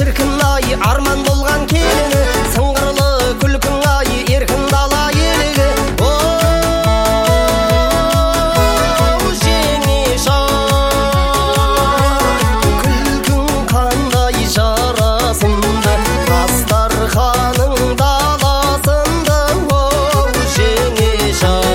шіркін-ай, арман болған келіні, сыңғырлы күлкің-ай, еркін дала елігі. Оу, жеңеш-ай, күлкің қандай жарасымды, Дастарханың даласында. Оу, жеңеш-ай.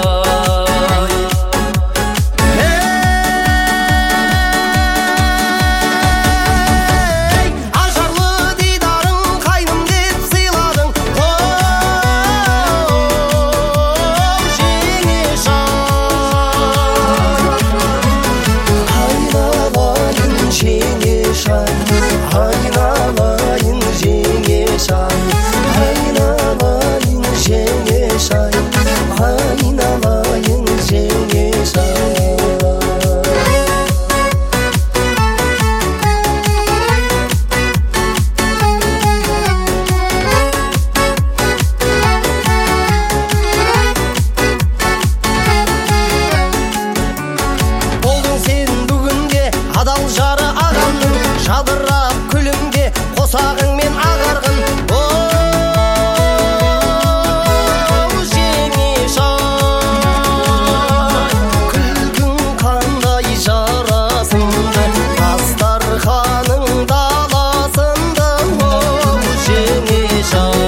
Айналайын жеңеш-ай, айналайын жеңеш-ай, айналайын жеңеш-ай. Болдың сен бүгінге адал жары ағамның, жадырап күлімге қосағыңмен ағарғын. Оу, жеңеш-ай, күлкің қандай жарасымды, Дастарханың даласында. Оу, жеңеш-ай.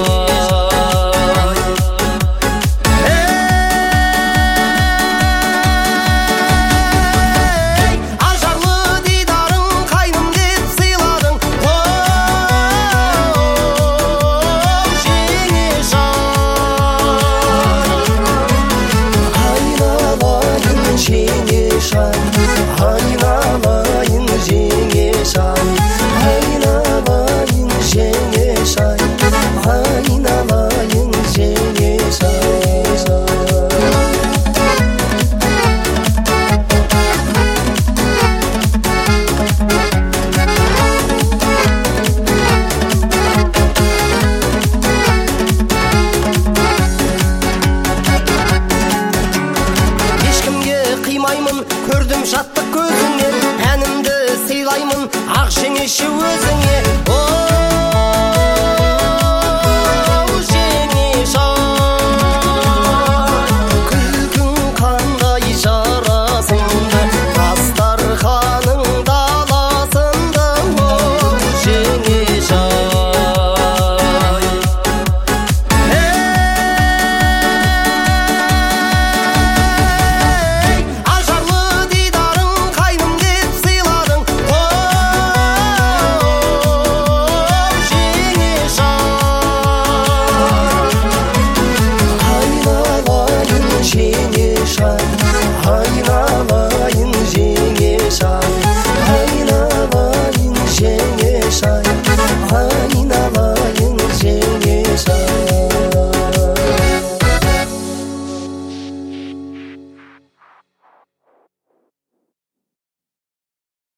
Айналайын жеңеш-ай, айналайын жеңеш-ай, айналайын жеңеш-ай. Ешкімге қимаймын, көрдім жаттық көзіңнен, әнімді сыйлаймын, ақ жеңеші өзіңе.